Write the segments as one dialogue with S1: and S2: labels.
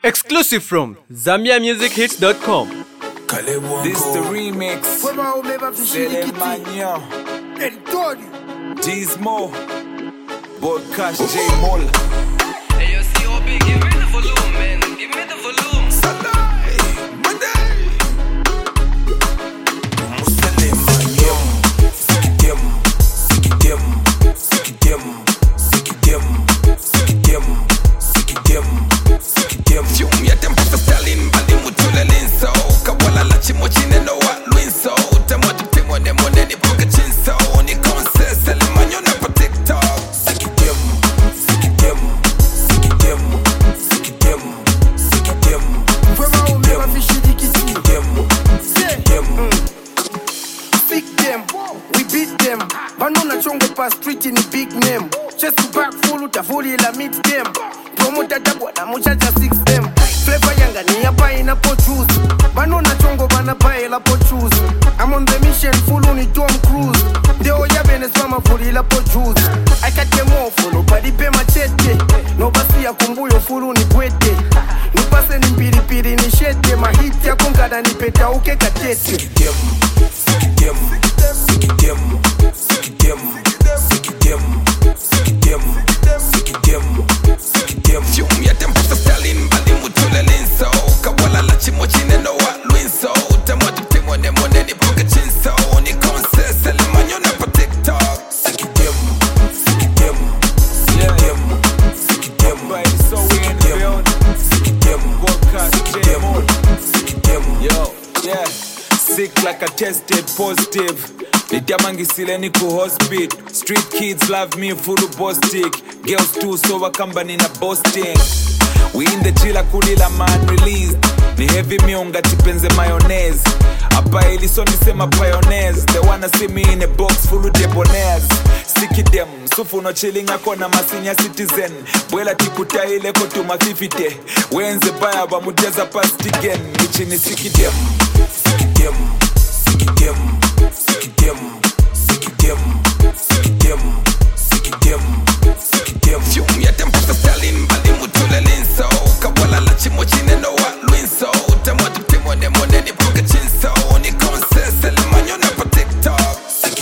S1: Exclusive from ZambiaMusicHits.com.
S2: This the remix. Selemania, Dismo, Podcast J Moll.
S3: Hey, yo, COB, give me the volume, man. Give me the volume.
S2: Sunday, Monday. Selemania, Fium ya tempo sa Stalin, bali mutule linso. Kawala la chimo chine no wa luinso. Temo temo ne mone ni poka chinso. Ni konse Selemania na pa TikTok. Sikidim.
S4: Vraiment on met ma fiche d'ici. Big them, we beat them. Banona chongo pa street in big name. Just to back full utavuli la meet them. Promoter dabwa na muchacha 6 them. Flavor yanga ni hapa inapo juice. Banona chongo bana pae la po choose. I'm on the mission full on Tom Cruise. Deo ya beneswama full la po juice. I got them off nobody pay machete. No basi ya kumbuyo full ni bwete. Nipase ni mpiripiri ni shete. Mahiti ya kongada ni peta uke katete.
S2: Fium ya tempo sa Stalin, bali mutule linso. Kawala la chimo chine no wa luinso. Temo ne mone ni poka chinso. Ni konse Selemania na pa TikTok. Everybody so we in the building. Podcast J Moll. Yo, yeah. Sick like I tested positive. Nitiamangisile ni kuhospit. Street kids love me full boastic. Girls too so wakambani na boasting. We in the chila kulila man released. Ni heavy miunga chipenze mayonnaise. Apa iliso nisema pioneers. They wanna see me in a box full of debonaires. Sikidem, sufu no chilling akona masinya citizen. Bwela tikuta ile kotuma fifite. Wenze baya wa muteza past again. Michini sikidem. Fium ya tempo sa Stalin, bali mutule linso. Kawala la chimo chine no wa luinso. Temo ne mone ni poka chinso. Ni konse Selemania na pa TikTok.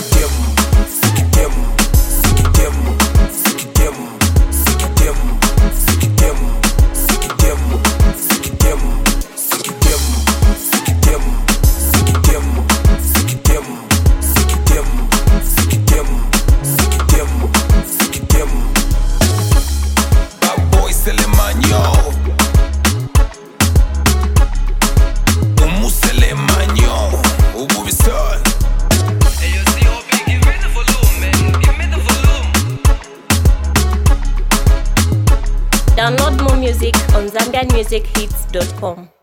S2: Bad boy Selemania. Umu Selemania. Ubu son.
S3: Hey, yo, COB, give me the volume, man. Give me the volume.
S5: Download more music on ZambiaMusicHits.com.